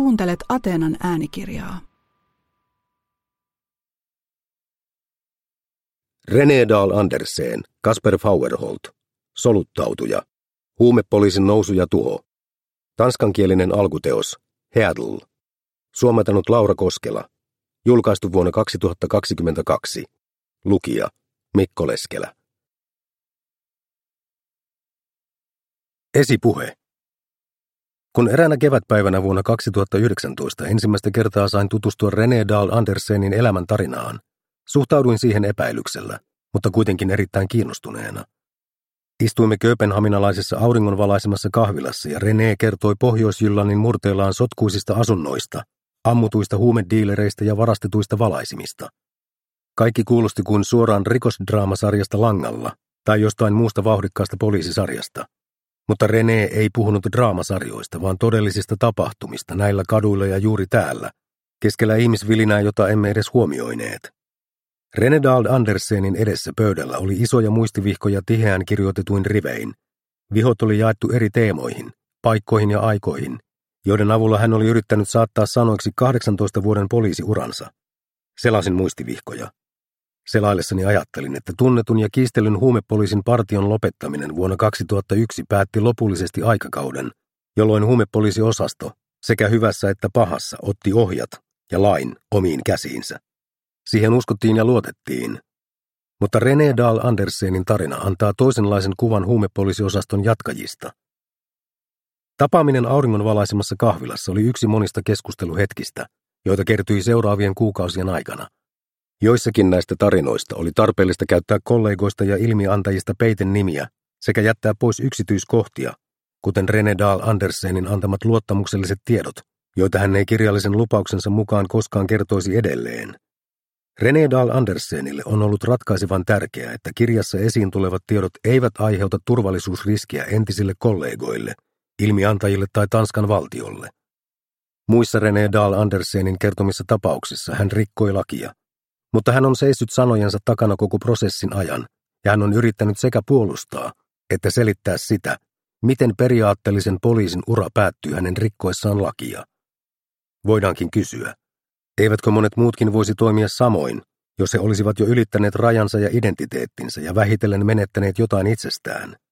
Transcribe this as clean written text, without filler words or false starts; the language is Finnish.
kuuntelet Ateenan äänikirjaa. René Dahl Andersen, Kasper Fauerholt. Soluttautuja. Huumepoliisin nousu ja tuho. Tanskankielinen alkuteos. Headl. Suomentanut Laura Koskela. Julkaistu vuonna 2022. Lukija Mikko Leskelä. Esipuhe. Kun eräänä kevätpäivänä vuonna 2019 ensimmäistä kertaa sain tutustua René Dahl Andersenin elämän tarinaan, suhtauduin siihen epäilyksellä, mutta kuitenkin erittäin kiinnostuneena. Istuimme kööpenhaminalaisessa auringonvalaisemassa kahvilassa ja René kertoi Pohjois-Jyllannin murteellaan sotkuisista asunnoista, ammutuista huumediilereistä ja varastetuista valaisimista. Kaikki kuulosti kuin suoraan rikosdraamasarjasta Langalla tai jostain muusta vauhdikkaasta poliisisarjasta. Mutta René ei puhunut draamasarjoista, vaan todellisista tapahtumista näillä kaduilla ja juuri täällä, keskellä ihmisvilinää, jota emme edes huomioineet. René Dahl Andersenin edessä pöydällä oli isoja muistivihkoja tiheään kirjoitetuin rivein. Vihot oli jaettu eri teemoihin, paikkoihin ja aikoihin, joiden avulla hän oli yrittänyt saattaa sanoiksi 18 vuoden poliisiuransa. Selasin muistivihkoja. Selaillessani ajattelin, että tunnetun ja kiistellyn huumepoliisin partion lopettaminen vuonna 2001 päätti lopullisesti aikakauden, jolloin huumepoliisiosasto sekä hyvässä että pahassa otti ohjat ja lain omiin käsiinsä. Siihen uskottiin ja luotettiin. Mutta René Dahl Andersenin tarina antaa toisenlaisen kuvan huumepoliisiosaston jatkajista. Tapaaminen auringonvalaisemassa kahvilassa oli yksi monista keskusteluhetkistä, joita kertyi seuraavien kuukausien aikana. Joissakin näistä tarinoista oli tarpeellista käyttää kollegoista ja ilmiantajista peiten nimiä sekä jättää pois yksityiskohtia, kuten René Dahl Andersenin antamat luottamukselliset tiedot, joita hän ei kirjallisen lupauksensa mukaan koskaan kertoisi edelleen. René Dahl Andersenille on ollut ratkaisevan tärkeää, että kirjassa esiin tulevat tiedot eivät aiheuta turvallisuusriskiä entisille kollegoille, ilmiantajille tai Tanskan valtiolle. Muissa René Dahl Andersenin kertomissa tapauksissa hän rikkoi lakia, mutta hän on seissyt sanojensa takana koko prosessin ajan, ja hän on yrittänyt sekä puolustaa että selittää sitä, miten periaatteellisen poliisin ura päättyy hänen rikkoessaan lakia. Voidaankin kysyä, eivätkö monet muutkin voisi toimia samoin, jos he olisivat jo ylittäneet rajansa ja identiteettinsä ja vähitellen menettäneet jotain itsestään?